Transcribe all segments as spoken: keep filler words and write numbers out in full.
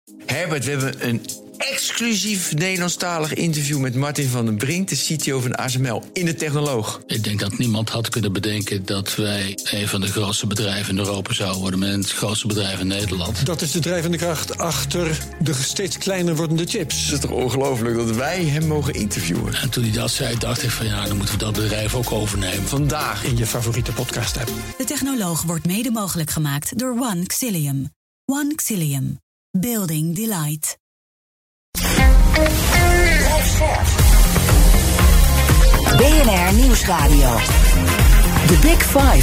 Herbert, we hebben een exclusief Nederlandstalig interview met Martin van den Brink, de C T O van A S M L, in de Technoloog. Ik denk dat niemand had kunnen bedenken dat wij een van de grootste bedrijven in Europa zouden worden, met het grootste bedrijf in Nederland. Dat is de drijvende kracht achter de steeds kleiner wordende chips. Het is toch ongelooflijk dat wij hem mogen interviewen. En toen hij dat zei, dacht ik van ja, dan moeten we dat bedrijf ook overnemen. Vandaag In je favoriete podcast-app. De Technoloog wordt mede mogelijk gemaakt door One Xilium. One Xilium. Building Delight. B N R Nieuwsradio. The Big Five.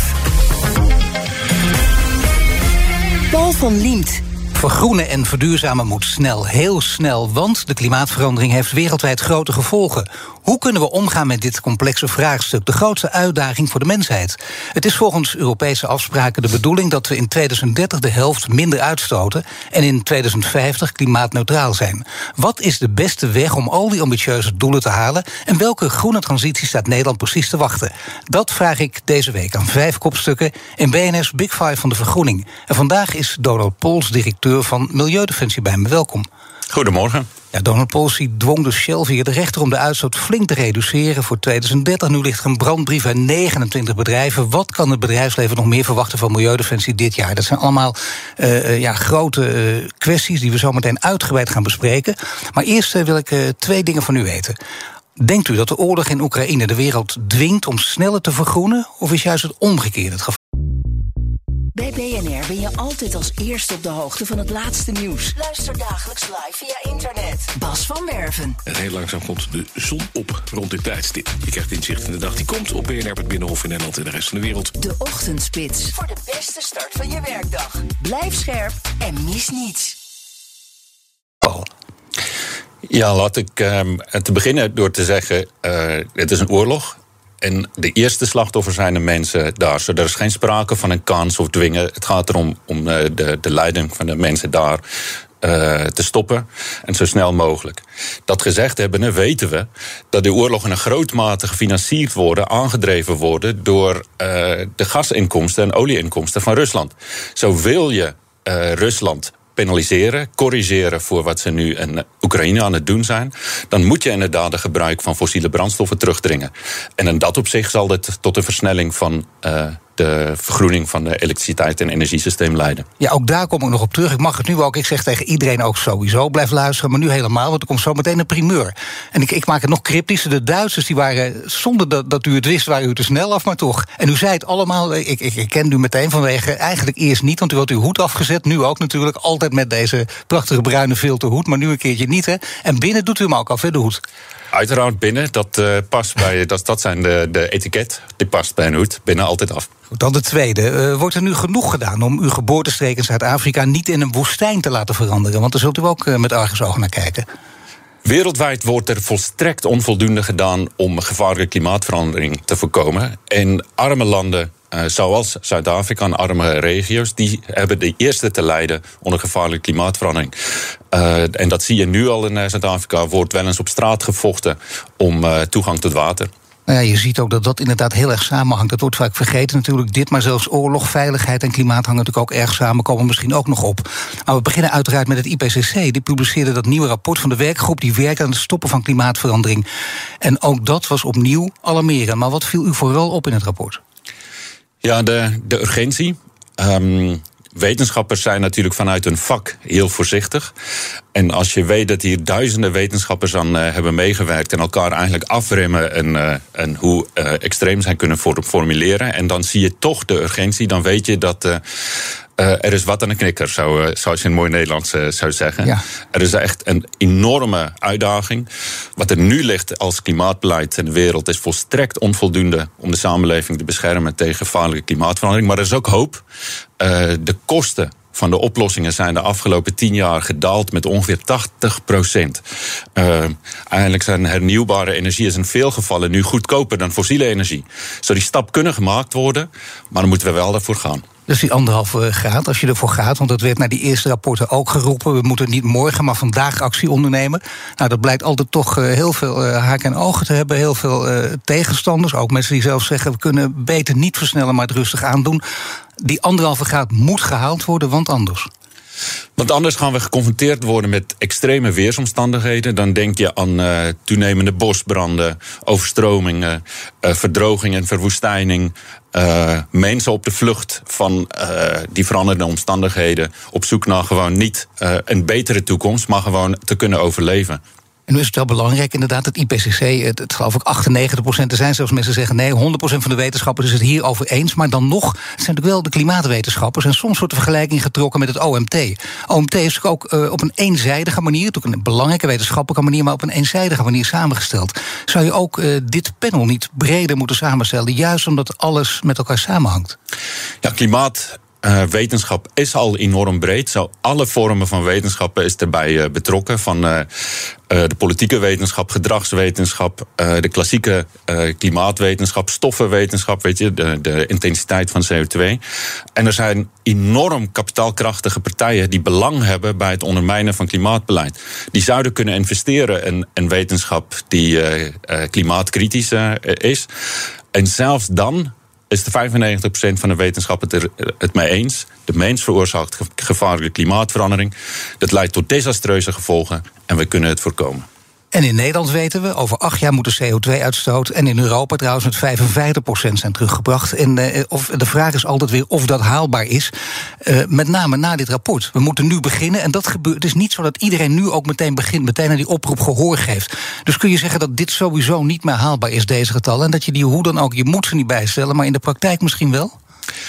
Paul van Liemt. Vergroenen en verduurzamen moet snel, heel snel, want de klimaatverandering heeft wereldwijd grote gevolgen. Hoe kunnen we omgaan met dit complexe vraagstuk, de grootste uitdaging voor de mensheid? Het is volgens Europese afspraken de bedoeling dat we in tweeduizend dertig de helft minder uitstoten en in tweeduizend vijftig klimaatneutraal zijn. Wat is de beste weg om al die ambitieuze doelen te halen en welke groene transitie staat Nederland precies te wachten? Dat vraag ik deze week aan vijf kopstukken in B N R's Big Five van de vergroening. En vandaag is Donald Pols, directeur van Milieudefensie, bij me. Welkom. Goedemorgen. Ja, Donald Pols dwong dus Shell via de rechter om de uitstoot flink te reduceren voor tweeduizend dertig. Nu ligt er een brandbrief aan negenentwintig bedrijven. Wat kan het bedrijfsleven nog meer verwachten van Milieudefensie dit jaar? Dat zijn allemaal uh, ja, grote uh, kwesties die we zo meteen uitgebreid gaan bespreken. Maar eerst uh, wil ik uh, twee dingen van u weten. Denkt u dat de oorlog in Oekraïne de wereld dwingt om sneller te vergroenen? Of is juist het omgekeerde het geval? Bij B N R ben je altijd als eerste op de hoogte van het laatste nieuws. Luister dagelijks live via internet. Bas van Werven. En heel langzaam komt de zon op rond dit tijdstip. Je krijgt inzicht in de dag die komt op B N R, het Binnenhof in Nederland en de rest van de wereld. De Ochtendspits. Voor de beste start van je werkdag. Blijf scherp en mis niets. Paul. Ja, laat ik uh, te beginnen door te zeggen, uh, het is een oorlog. En de eerste slachtoffers zijn de mensen daar. Zo, er is geen sprake van een kans of dwingen. Het gaat erom om de, de leiding van de mensen daar uh, te stoppen. En zo snel mogelijk. Dat gezegd hebbende weten we dat de oorlog in een groot mate gefinancierd worden, aangedreven worden door uh, de gasinkomsten en olieinkomsten van Rusland. Zo wil je uh, Rusland penaliseren, corrigeren voor wat ze nu in Oekraïne aan het doen zijn, dan moet je inderdaad het gebruik van fossiele brandstoffen terugdringen. En in dat opzicht zal dit tot een versnelling van uh, de vergroening van de elektriciteit- en energiesysteem leiden. Ja, ook daar kom ik nog op terug. Ik mag het nu ook, ik zeg tegen iedereen ook sowieso, blijf luisteren, maar nu helemaal, want er komt zo meteen een primeur. En ik, ik maak het nog cryptischer. De Duitsers die waren, zonder dat, dat u het wist, waren u te snel af, maar toch. En u zei het allemaal, ik, ik, ik ken u meteen vanwege, eigenlijk eerst niet, want u had uw hoed afgezet, nu ook natuurlijk, altijd met deze prachtige bruine filterhoed, maar nu een keertje niet, hè. En binnen doet u hem ook al, hè, de hoed. Uiteraard binnen, dat uh, past bij, dat, dat zijn de, de etiket, die past bij een hoed, binnen altijd af. Dan de tweede. Uh, wordt er nu genoeg gedaan om uw geboortestreek in Zuid-Afrika niet in een woestijn te laten veranderen? Want daar zult u ook uh, met argusogen naar kijken. Wereldwijd wordt er volstrekt onvoldoende gedaan om gevaarlijke klimaatverandering te voorkomen. En arme landen, uh, zoals Zuid-Afrika en arme regio's, die hebben de eerste te lijden onder gevaarlijke klimaatverandering. Uh, en dat zie je nu al in Zuid-Afrika, wordt wel eens op straat gevochten om uh, toegang tot water. Nou ja, je ziet ook dat dat inderdaad heel erg samenhangt. Dat wordt vaak vergeten natuurlijk, dit, maar zelfs oorlog, veiligheid en klimaat hangen natuurlijk ook erg samen, komen misschien ook nog op. Maar we beginnen uiteraard met het I P C C. Die publiceerde dat nieuwe rapport van de werkgroep die werkt aan het stoppen van klimaatverandering. En ook dat was opnieuw alarmerend. Maar wat viel u vooral op in het rapport? Ja, de, de urgentie. Um, Wetenschappers zijn natuurlijk vanuit hun vak heel voorzichtig. En als je weet dat hier duizenden wetenschappers aan uh, hebben meegewerkt en elkaar eigenlijk afremmen en, uh, en hoe uh, extreem zij kunnen formuleren, en dan zie je toch de urgentie, dan weet je dat Uh, Uh, er is wat aan de knikker, zou, uh, zoals je in mooi Nederlands uh, zou zeggen. Ja. Er is echt een enorme uitdaging. Wat er nu ligt als klimaatbeleid in de wereld is volstrekt onvoldoende om de samenleving te beschermen tegen gevaarlijke klimaatverandering. Maar er is ook hoop. Uh, de kosten van de oplossingen zijn de afgelopen tien jaar gedaald met ongeveer tachtig procent. Uh, eigenlijk zijn hernieuwbare energie is in veel gevallen nu goedkoper dan fossiele energie. Zo die stap kunnen gemaakt worden, maar dan moeten we wel daarvoor gaan. Dus die anderhalve graad, als je ervoor gaat, want dat werd naar die eerste rapporten ook geroepen, we moeten niet morgen, maar vandaag actie ondernemen. Nou, dat blijkt altijd toch uh, heel veel uh, haken en ogen te hebben, heel veel uh, tegenstanders, ook mensen die zelf zeggen, we kunnen beter niet versnellen, maar het rustig aandoen. Die anderhalve graad moet gehaald worden, want anders. Want anders gaan we geconfronteerd worden met extreme weersomstandigheden. Dan denk je aan uh, toenemende bosbranden, overstromingen, uh, verdroging en verwoestijning. Uh, mensen op de vlucht van uh, die veranderde omstandigheden. Op zoek naar gewoon niet uh, een betere toekomst, maar gewoon te kunnen overleven. En nu is het wel belangrijk inderdaad, het I P C C, het, het geloof ik achtennegentig procent, er zijn zelfs mensen die zeggen nee, honderd procent van de wetenschappers is het hierover eens, maar dan nog, het zijn natuurlijk wel de klimaatwetenschappers, en soms wordt de vergelijking getrokken met het O M T. O M T is ook uh, op een eenzijdige manier, natuurlijk een belangrijke wetenschappelijke manier, maar op een eenzijdige manier samengesteld. Zou je ook uh, dit panel niet breder moeten samenstellen, juist omdat alles met elkaar samenhangt? Ja, klimaat... Uh, wetenschap is al enorm breed. Zo alle vormen van wetenschappen is erbij uh, betrokken. Van uh, uh, de politieke wetenschap, gedragswetenschap, uh, de klassieke uh, klimaatwetenschap, stoffenwetenschap, weet je, de, de intensiteit van C O twee. En er zijn enorm kapitaalkrachtige partijen die belang hebben bij het ondermijnen van klimaatbeleid. Die zouden kunnen investeren in, in wetenschap die uh, uh, klimaatkritisch uh, is. En zelfs dan is de vijfennegentig procent van de wetenschappers het, er, het mee eens. De mens veroorzaakt gevaarlijke klimaatverandering. Dat leidt tot desastreuze gevolgen en we kunnen het voorkomen. En in Nederland weten we, over acht jaar moet de C O twee uitstoot... en in Europa trouwens met vijfenvijftig procent zijn teruggebracht. En uh, of, de vraag is altijd weer of dat haalbaar is. Uh, met name na dit rapport. We moeten nu beginnen en dat gebeurt. Het is niet zo dat iedereen nu ook meteen begint, meteen aan die oproep gehoor geeft. Dus kun je zeggen dat dit sowieso niet meer haalbaar is, deze getallen... en dat je die hoe dan ook, je moet ze niet bijstellen, maar in de praktijk misschien wel?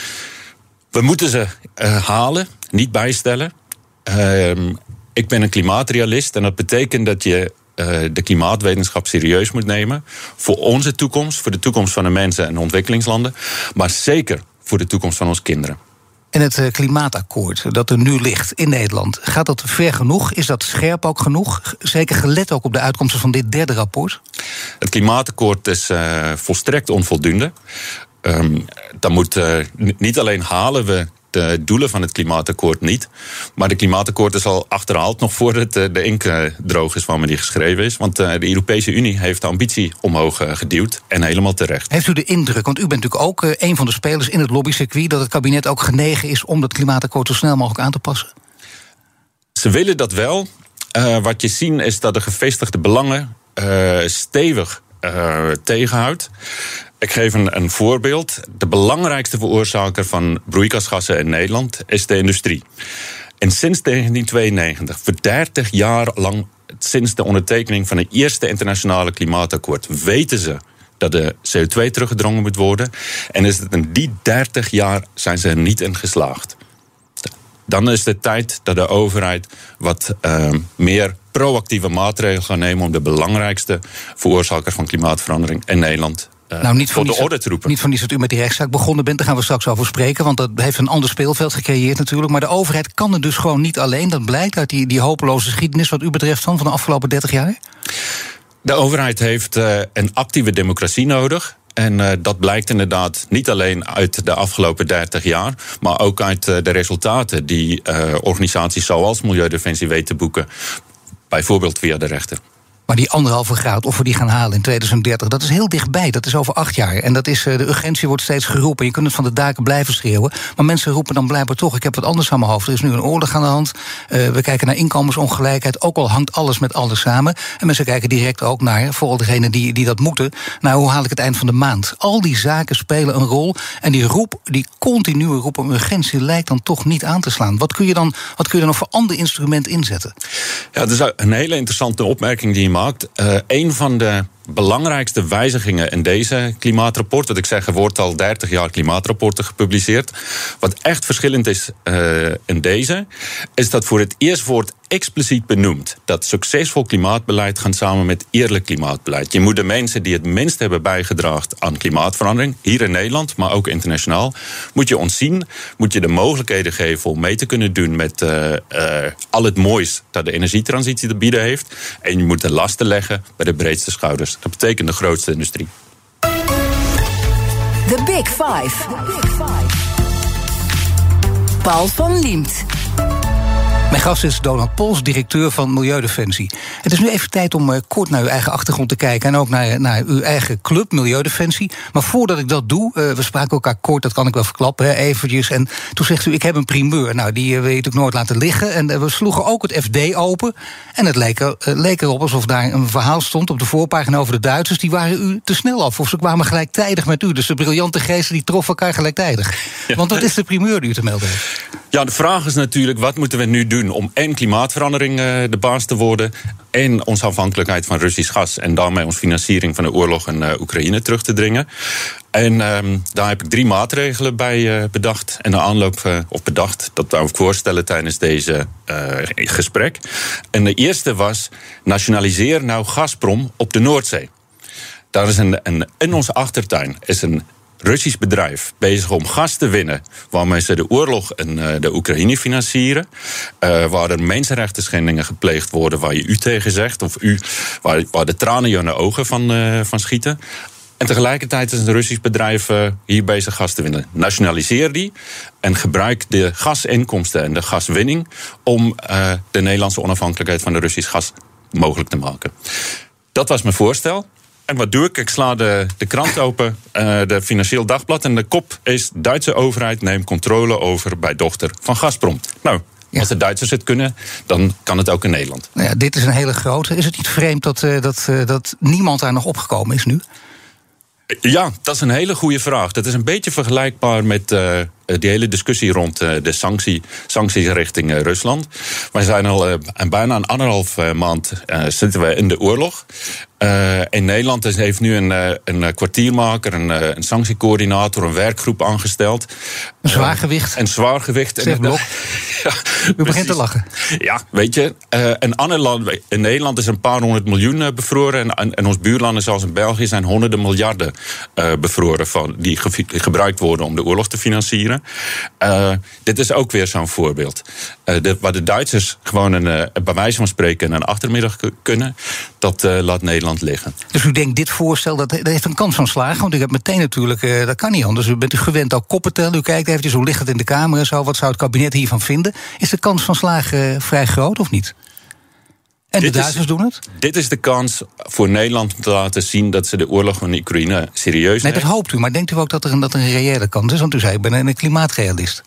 We moeten ze uh, halen, niet bijstellen. Uh, ik ben een klimaatrealist en dat betekent dat je de klimaatwetenschap serieus moet nemen. Voor onze toekomst, voor de toekomst van de mensen en ontwikkelingslanden. Maar zeker voor de toekomst van onze kinderen. En het klimaatakkoord dat er nu ligt in Nederland, gaat dat ver genoeg? Is dat scherp ook genoeg? Zeker gelet ook op de uitkomsten van dit derde rapport? Het klimaatakkoord is uh, volstrekt onvoldoende. Um, dan moet uh, niet alleen halen we de doelen van het klimaatakkoord niet. Maar de klimaatakkoord is al achterhaald nog voordat de ink droog is waarmee die geschreven is. Want de Europese Unie heeft de ambitie omhoog geduwd en helemaal terecht. Heeft u de indruk, want u bent natuurlijk ook een van de spelers in het lobbycircuit, dat het kabinet ook genegen is om dat klimaatakkoord zo snel mogelijk aan te passen? Ze willen dat wel. Uh, wat je ziet is dat de gevestigde belangen uh, stevig uh, tegenhoudt. Ik geef een, een voorbeeld. De belangrijkste veroorzaker van broeikasgassen in Nederland is de industrie. En sinds negentien tweeënnegentig, voor dertig jaar lang, sinds de ondertekening van het eerste internationale klimaatakkoord, weten ze dat de C O twee teruggedrongen moet worden. En is het in die dertig jaar zijn ze er niet in geslaagd. Dan is het tijd dat de overheid wat uh, meer proactieve maatregelen gaat nemen om de belangrijkste veroorzaker van klimaatverandering in Nederland Uh, nou, niet van de orde te roepen. Niet van die dat u met die rechtszaak begonnen bent, daar gaan we straks over spreken, want dat heeft een ander speelveld gecreëerd natuurlijk. Maar de overheid kan het dus gewoon niet alleen. Dat blijkt uit die, die hopeloze geschiedenis wat u betreft van, van de afgelopen dertig jaar. De overheid heeft uh, een actieve democratie nodig. En uh, dat blijkt inderdaad niet alleen uit de afgelopen dertig jaar, maar ook uit uh, de resultaten die uh, organisaties zoals Milieudefensie weten te boeken. Bijvoorbeeld via de rechter. Maar die anderhalve graad, of we die gaan halen in tweeduizend dertig, dat is heel dichtbij. Dat is over acht jaar. En dat is, de urgentie wordt steeds geroepen. Je kunt het van de daken blijven schreeuwen. Maar mensen roepen dan blijkbaar toch, ik heb wat anders aan mijn hoofd. Er is nu een oorlog aan de hand. Uh, we kijken naar inkomensongelijkheid. Ook al hangt alles met alles samen. En mensen kijken direct ook naar, vooral degenen die, die dat moeten, naar hoe haal ik het eind van de maand. Al die zaken spelen een rol. En die roep, die continue roep om urgentie lijkt dan toch niet aan te slaan. Wat kun je dan, wat kun je dan nog voor ander instrument inzetten? Ja, dat is een hele interessante opmerking die je maakt. Uh, een van de belangrijkste wijzigingen in deze klimaatrapport, wat ik zeg, er wordt al dertig jaar klimaatrapporten gepubliceerd. Wat echt verschillend is uh, in deze, is dat voor het eerst wordt expliciet benoemd dat succesvol klimaatbeleid gaat samen met eerlijk klimaatbeleid. Je moet de mensen die het minst hebben bijgedragen aan klimaatverandering, hier in Nederland, maar ook internationaal, moet je ontzien, moet je de mogelijkheden geven om mee te kunnen doen met uh, uh, al het moois dat de energietransitie te bieden heeft. En je moet de lasten leggen bij de breedste schouders. Dat betekent de grootste industrie. The Big Five. Paul van Liemt. Mijn gast is Donald Pols, directeur van Milieudefensie. Het is nu even tijd om uh, kort naar uw eigen achtergrond te kijken... en ook naar, naar uw eigen club, Milieudefensie. Maar voordat ik dat doe, uh, we spraken elkaar kort, dat kan ik wel verklappen, hè, eventjes. En toen zegt u, ik heb een primeur. Nou, die uh, wil je natuurlijk nooit laten liggen. En uh, we sloegen ook het F D open. En het leek, er, uh, leek erop alsof daar een verhaal stond op de voorpagina over de Duitsers. Die waren u te snel af, of ze kwamen gelijktijdig met u. Dus de briljante geesten die troffen elkaar gelijktijdig. Ja. Want wat is de primeur die u te melden heeft? Ja, de vraag is natuurlijk, wat moeten we nu doen om en klimaatverandering uh, de baas te worden... en onze afhankelijkheid van Russisch gas... en daarmee onze financiering van de oorlog in uh, Oekraïne terug te dringen. En um, daar heb ik drie maatregelen bij uh, bedacht. En de aanloop, uh, of bedacht, dat wou ik voorstellen tijdens deze uh, gesprek. En de eerste was, nationaliseer nou Gazprom op de Noordzee. Daar is een, een, in onze achtertuin is een Russisch bedrijf bezig om gas te winnen... waarmee ze de oorlog in uh, de Oekraïne financieren... Uh, waar er mensenrechten schendingen gepleegd worden... waar je u tegen zegt, of u, waar, waar de tranen je in de ogen van, uh, van schieten... En tegelijkertijd is een Russisch bedrijf uh, hier bezig gas te winnen. Nationaliseer die en gebruik de gasinkomsten en de gaswinning... om uh, de Nederlandse onafhankelijkheid van de Russisch gas mogelijk te maken. Dat was mijn voorstel. En wat doe ik? Ik sla de, de krant open, uh, de Financieel Dagblad... en de kop is: Duitse overheid neemt controle over bij dochter van Gazprom. Nou, ja. Als de Duitsers het kunnen, dan kan het ook in Nederland. Nou ja, dit is een hele grote. Is het niet vreemd dat, uh, dat, uh, dat niemand daar nog opgekomen is nu? Ja, dat is een hele goede vraag. Dat is een beetje vergelijkbaar met uh, die hele discussie rond uh, de sanctie, sancties richting uh, Rusland. Wij zijn al uh, bijna een anderhalf uh, maand uh, zitten we in de oorlog. Uh, in Nederland is, heeft nu een, uh, een kwartiermaker, een, uh, een sanctiecoördinator, een werkgroep aangesteld. Een zwaargewicht. Uh, een zwaargewicht. Zeg Blok. Ja, u begint precies te lachen. Ja, weet je, uh, een ander land, in Nederland is een paar honderd miljoen uh, bevroren. En, en, en ons buurlanden zoals in België zijn honderden miljarden uh, bevroren van, die ge- gebruikt worden om de oorlog te financieren. Uh, dit is ook weer zo'n voorbeeld. Uh, de, waar de Duitsers gewoon een, uh, bij wijze van spreken een achtermiddag k- kunnen, dat uh, laat Nederland liggen. Dus u denkt, dit voorstel dat, dat heeft een kans van slagen? Want u hebt meteen natuurlijk, uh, dat kan niet anders. U bent u gewend al koppen tellen. U kijkt eventjes hoe ligt het in de Kamer en zo. Wat zou het kabinet hiervan vinden? Is de kans van slagen uh, vrij groot of niet? En dit de Duitsers is, doen het? Dit is de kans voor Nederland om te laten zien dat ze de oorlog van Oekraïne serieus nemen. Nee, dat hoopt u. Maar denkt u ook dat er een, dat er een reële kans is? Want u zei, ik ben een klimaatrealist.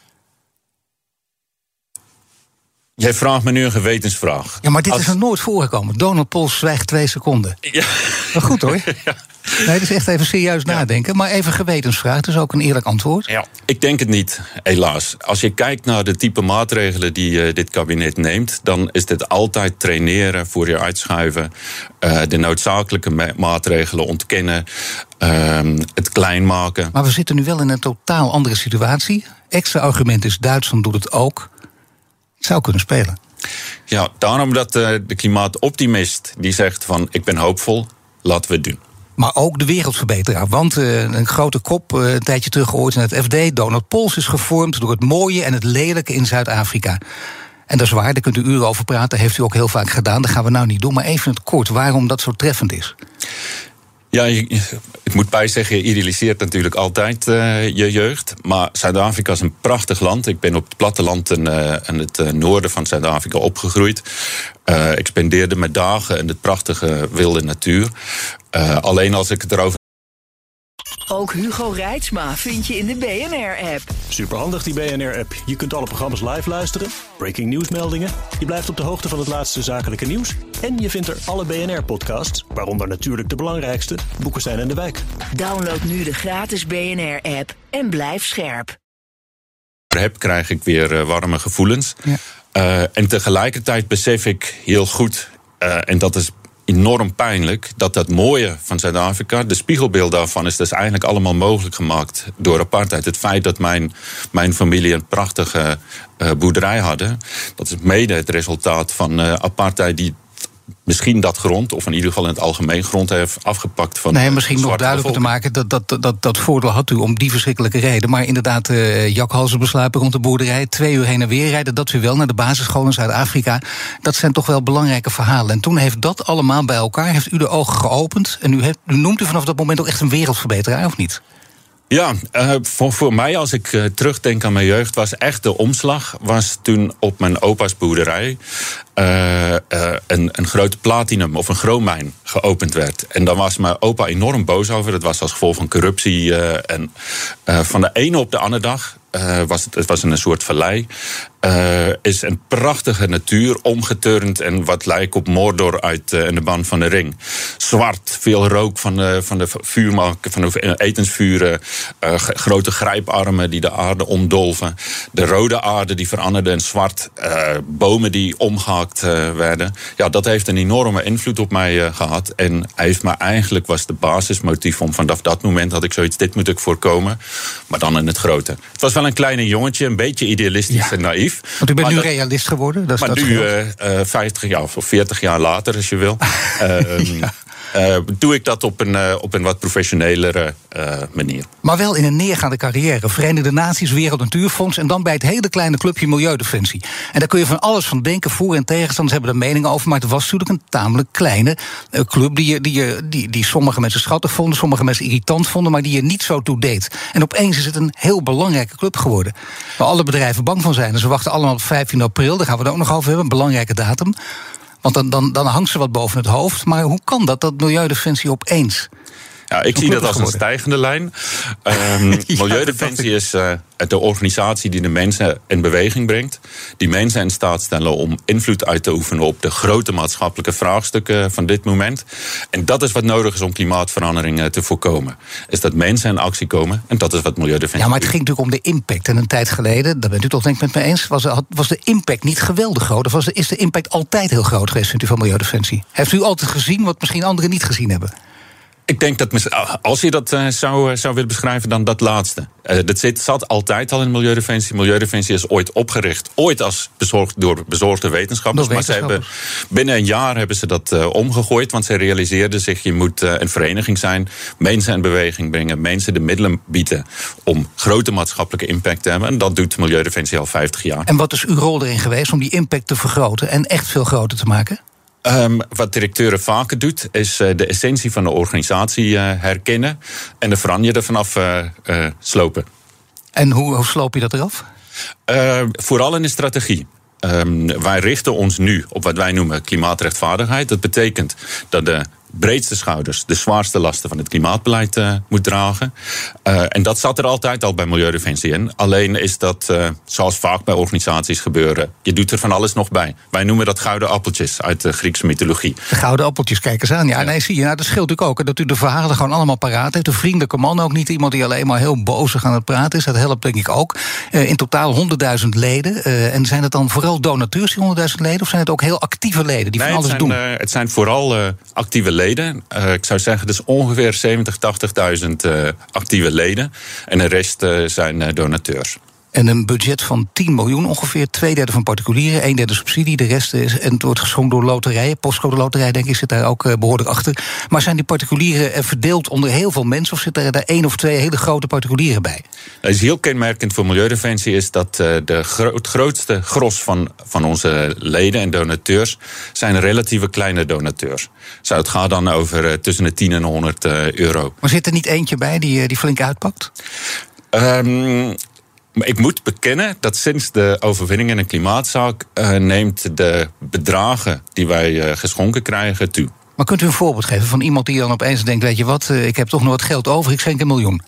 Jij vraagt me nu een gewetensvraag. Ja, maar dit Als... is er nooit voorgekomen. Donald Pols zwijgt twee seconden. Ja. Maar goed hoor. Ja. Nee, het is echt even serieus ja. nadenken. Maar even gewetensvraag, dat is ook een eerlijk antwoord. Ja. Ik denk het niet, helaas. Als je kijkt naar de type maatregelen die uh, dit kabinet neemt, dan is dit altijd traineren, voor je uitschuiven, uh, de noodzakelijke ma- maatregelen ontkennen, uh, het klein maken. Maar we zitten nu wel in een totaal andere situatie. Extra argument is, Duitsland doet het ook. Het zou kunnen spelen. Ja, daarom dat uh, de klimaatoptimist die zegt van ik ben hoopvol, laten we het doen. Maar ook de wereldverbeteraar. Want uh, een grote kop, uh, een tijdje terug ooit in het F D... Donald Pols is gevormd door het mooie en het lelijke in Zuid-Afrika. En dat is waar, daar kunt u uren over praten. Heeft u ook heel vaak gedaan, dat gaan we nou niet doen. Maar even het kort, waarom dat zo treffend is. Ja, je, ik moet bijzeggen, je idealiseert natuurlijk altijd uh, je jeugd. Maar Zuid-Afrika is een prachtig land. Ik ben op het platteland in, uh, in het uh, noorden van Zuid-Afrika opgegroeid. Uh, ik spendeerde mijn dagen in het prachtige wilde natuur. Uh, alleen als ik het erover... Ook Hugo Reitsma vind je in de B N R-app. Superhandig die B N R-app. Je kunt alle programma's live luisteren, breaking nieuwsmeldingen. Je blijft op de hoogte van het laatste zakelijke nieuws. En je vindt er alle B N R-podcasts, waaronder natuurlijk de belangrijkste, Boeken zijn in de wijk. Download nu de gratis B N R-app en blijf scherp. heb, krijg ik weer uh, warme gevoelens. Ja. Uh, en tegelijkertijd besef ik heel goed, uh, en dat is enorm pijnlijk, dat dat mooie van Zuid-Afrika, de spiegelbeeld daarvan is dus eigenlijk allemaal mogelijk gemaakt door apartheid. Het feit dat mijn, mijn familie een prachtige uh, boerderij hadden, dat is mede het resultaat van uh, apartheid die misschien dat grond, of in ieder geval in het algemeen grond heeft afgepakt van. Nee, misschien nog duidelijker te maken, dat, dat, dat, dat voordeel had u om die verschrikkelijke reden. Maar inderdaad, uh, jakhalzen besluipen rond de boerderij, twee uur heen en weer rijden, dat u wel, naar de basisschool in Zuid-Afrika. Dat zijn toch wel belangrijke verhalen. En toen heeft dat allemaal bij elkaar, heeft u de ogen geopend. En u, heeft, u noemt u vanaf dat moment ook echt een wereldverbeteraar, of niet? Ja, uh, voor, voor mij, als ik uh, terugdenk aan mijn jeugd, was echt de omslag. Was toen op mijn opa's boerderij uh, uh, een, een grote platinum of een chroomijn geopend werd. En daar was mijn opa enorm boos over. Dat was als gevolg van corruptie. Uh, en uh, van de ene op de andere dag. Uh, was het, het was een soort vallei. Uh, is een prachtige natuur omgeturnd en wat lijkt op Mordor uit uh, de Band van de Ring. Zwart, veel rook van de, van de vuurmaken, van de etensvuren, uh, g- grote grijparmen die de aarde omdolven. De rode aarde die veranderde in zwart, uh, bomen die omgehakt uh, werden. Ja, dat heeft een enorme invloed op mij uh, gehad. En hij heeft me eigenlijk, was de basismotief om vanaf dat moment had ik zoiets, dit moet ik voorkomen, maar dan in het grote. Het was wel een kleine jongetje, een beetje idealistisch ja. en naïef. Want u bent maar nu dat, realist geworden? Dat is maar dat nu, uh, uh, vijftig jaar of veertig jaar later, als je wil, uh, ja. uh, doe ik dat op een, uh, op een wat professionelere uh, manier. Maar wel in een neergaande carrière. Verenigde Naties, Wereld Natuurfonds en dan bij het hele kleine clubje Milieudefensie. En daar kun je van alles van denken. Voor- en tegenstanders hebben er meningen over. Maar het was natuurlijk een tamelijk kleine uh, club die, je, die, je, die, die sommige mensen schattig vonden, sommige mensen irritant vonden, maar die je niet zo toe deed. En opeens is het een heel belangrijke club geworden. Waar alle bedrijven bang van zijn. En ze wachten allemaal op vijftien april, daar gaan we het ook nog over hebben, een belangrijke datum. Want dan, dan, dan hangt ze wat boven het hoofd. Maar hoe kan dat, dat Milieudefensie opeens? Ja, ik zie dat als een stijgende lijn. Um, ja, Milieudefensie is uh, de organisatie die de mensen in beweging brengt. Die mensen in staat stellen om invloed uit te oefenen op de grote maatschappelijke vraagstukken van dit moment. En dat is wat nodig is om klimaatverandering te voorkomen. Is dat mensen in actie komen. En dat is wat Milieudefensie Ja, maar het doet. ging natuurlijk om de impact. En een tijd geleden, daar bent u toch denk ik met me eens, was, was de impact niet geweldig groot. Of was de, is de impact altijd heel groot geweest, vindt u, van Milieudefensie? Heeft u altijd gezien wat misschien anderen niet gezien hebben? Ik denk dat, als je dat uh, zou, zou willen beschrijven, dan dat laatste. Uh, dat zit, zat altijd al in Milieudefensie. Milieudefensie is ooit opgericht, ooit als bezorgd, door bezorgde wetenschappers. Door maar ze wetenschappers. hebben, binnen een jaar hebben ze dat uh, omgegooid. Want ze realiseerden zich, je moet uh, een vereniging zijn, mensen in beweging brengen, mensen de middelen bieden om grote maatschappelijke impact te hebben. En dat doet Milieudefensie al vijftig jaar. En wat is uw rol erin geweest om die impact te vergroten en echt veel groter te maken? Um, wat directeuren vaker doet, is uh, de essentie van de organisatie uh, herkennen en de verandering er vanaf uh, uh, slopen. En hoe, hoe sloop je dat eraf? Uh, vooral in de strategie. Um, wij richten ons nu op wat wij noemen klimaatrechtvaardigheid. Dat betekent dat de breedste schouders de zwaarste lasten van het klimaatbeleid uh, moet dragen. Uh, en dat zat er altijd al bij Milieudefensie in. Alleen is dat, uh, zoals vaak bij organisaties gebeuren, je doet er van alles nog bij. Wij noemen dat gouden appeltjes uit de Griekse mythologie. De gouden appeltjes, kijk eens aan. Ja, Ja. nee, zie je, nou, dat scheelt natuurlijk ook. Dat u de verhalen gewoon allemaal paraat heeft. Een vriendelijke man ook, niet iemand die alleen maar heel bozig aan het praten is. Dat helpt denk ik ook. Uh, in totaal honderdduizend leden. Uh, en zijn het dan vooral donateurs, die honderdduizend leden? Of zijn het ook heel actieve leden die Nee, van alles het zijn, doen? Uh, het zijn vooral uh, actieve leden. Uh, ik zou zeggen, dus ongeveer zeventig, tachtigduizend uh, actieve leden. En de rest uh, zijn uh, donateurs. En een budget van tien miljoen ongeveer. Twee derde van particulieren, een derde subsidie. De rest is, en het wordt geschonken door loterijen. Postcode loterij, denk ik, zit daar ook uh, behoorlijk achter. Maar zijn die particulieren uh, verdeeld onder heel veel mensen? Of zitten er daar één of twee hele grote particulieren bij? Dat is heel kenmerkend voor Milieudefensie is dat uh, de gro- het grootste gros van, van onze leden en donateurs zijn relatieve kleine donateurs. Zo, het gaat dan over uh, tussen de tien en honderd uh, euro. Maar zit er niet eentje bij die, uh, die flink uitpakt? Um, Maar ik moet bekennen dat sinds de overwinning in een klimaatzaak uh, neemt de bedragen die wij uh, geschonken krijgen toe. Maar kunt u een voorbeeld geven van iemand die dan opeens denkt, weet je wat, uh, ik heb toch nog wat geld over, ik schenk een miljoen?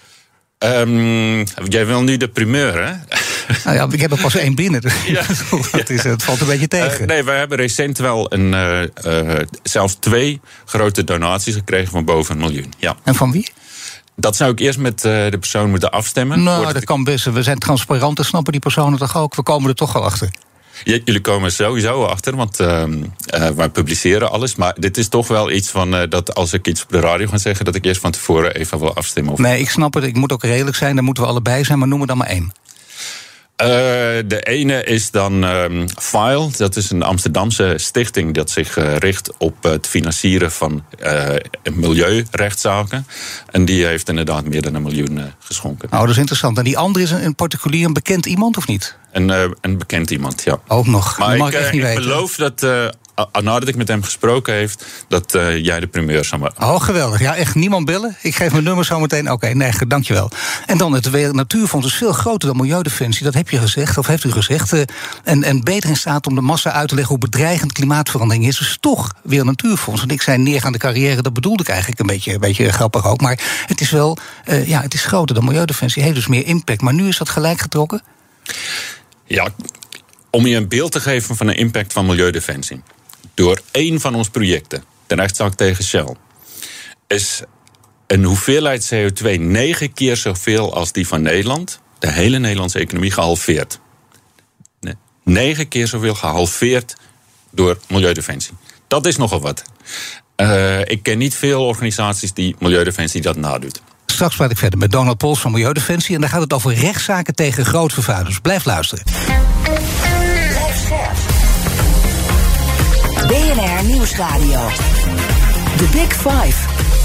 Um, jij wil nu de primeur, hè? Nou ja, ik heb er pas één binnen, dus Ja. dat is, het valt een beetje tegen. Uh, nee, wij hebben recent wel een, uh, uh, zelfs twee grote donaties gekregen van boven een miljoen. Ja. En van wie? Dat zou ik eerst met uh, de persoon moeten afstemmen. Nou, Voordat dat ik... kan best. We zijn transparant en snappen die personen toch ook? We komen er toch wel achter. Ja, jullie komen er sowieso achter, want uh, uh, wij publiceren alles. Maar dit is toch wel iets van uh, dat als ik iets op de radio ga zeggen, dat ik eerst van tevoren even wil afstemmen. Of... Nee, ik snap het. Ik moet ook redelijk zijn. Daar moeten we allebei zijn. Maar noem er dan maar één. Uh, de ene is dan um, File. Dat is een Amsterdamse stichting dat zich uh, richt op het financieren van uh, milieurechtszaken. En die heeft inderdaad meer dan een miljoen uh, geschonken. Nou, dat is interessant. En die andere is een, een particulier, een bekend iemand of niet? Een, uh, een bekend iemand, ja. Ook nog. Maar dat mag ik, ik echt uh, niet ik weten. beloof dat uh, uh, nadat ik met hem gesproken heeft, dat uh, jij de primeur zou maken. Oh, geweldig. Ja, echt niemand bellen? Ik geef mijn nummer zo meteen. Oké, okay, nee, dankjewel. En dan het Wereld Natuurfonds is veel groter dan Milieudefensie. Dat heb je gezegd, of heeft u gezegd. Uh, en, en beter in staat om de massa uit te leggen hoe bedreigend klimaatverandering is. Dus toch Wereld Natuurfonds. Want ik zei neergaande carrière, dat bedoelde ik eigenlijk een beetje, een beetje grappig ook. Maar het is wel, uh, ja, het is groter dan Milieudefensie. Heeft dus meer impact. Maar nu is dat gelijk getrokken? Ja, om je een beeld te geven van de impact van Milieudefensie. Door één van onze projecten, de rechtszaak tegen Shell, is een hoeveelheid C O twee negen keer zoveel als die van Nederland, de hele Nederlandse economie, gehalveerd. Nee, negen keer zoveel gehalveerd door Milieudefensie. Dat is nogal wat. Uh, ik ken niet veel organisaties die Milieudefensie dat nadoet. Straks praat ik verder met Donald Pols van Milieudefensie. En daar gaat het over rechtszaken tegen grootvervuilers. Blijf luisteren. Blijf scherp. B N R Nieuwsradio. The Big Five.